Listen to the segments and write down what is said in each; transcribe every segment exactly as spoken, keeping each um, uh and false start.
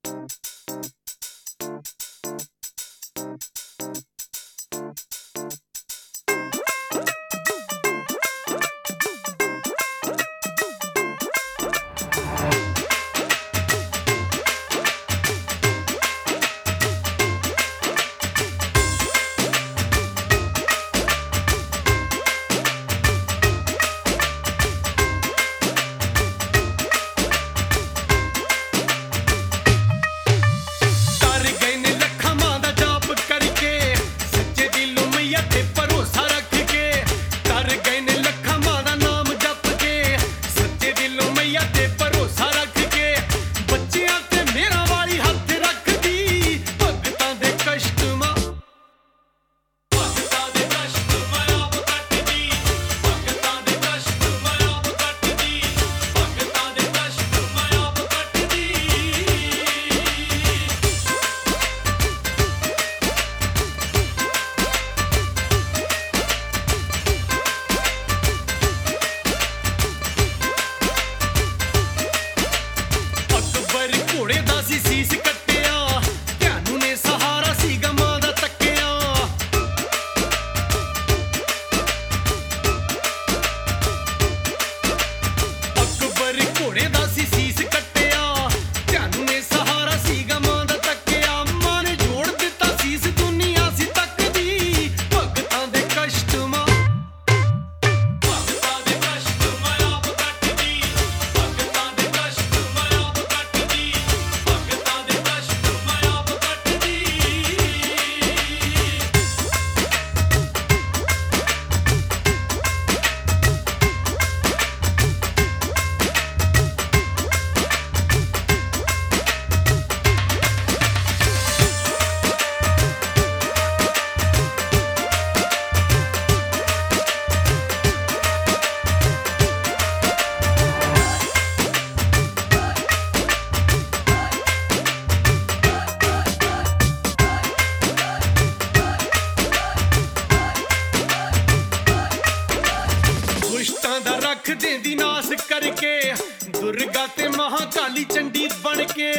देंदी नास करके दुर्गा ते महाकाली चंडी बन के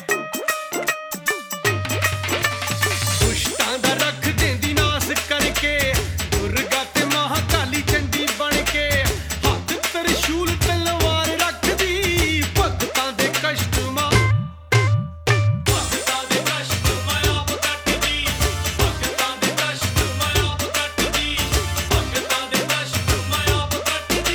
दुष्टां दा रख देंदी नास करके दुर्गा ते महाकाली चंडी बन के हाथ त्रिशूल तलवार रख दी भगतां दे कष्ट मां भगतां दे कष्ट मां आप कट दी भगतां दे कष्ट मां आप कट दी भगतां दे कष्ट मां आप कट दी।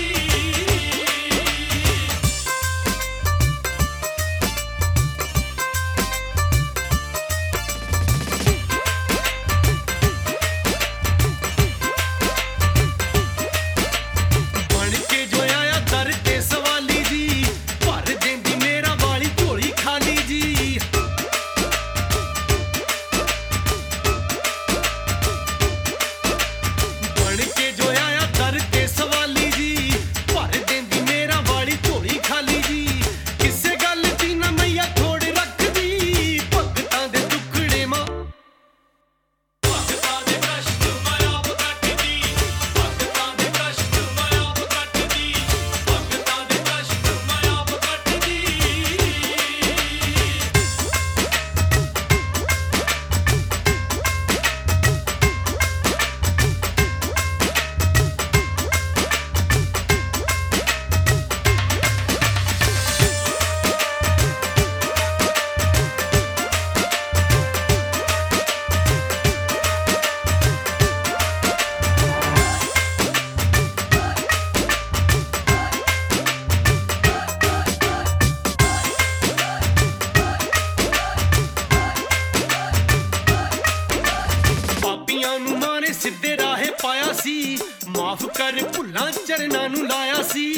सिद्धे राहे पाया सी माफ कर भुल्लां चरनां नूं लाया सी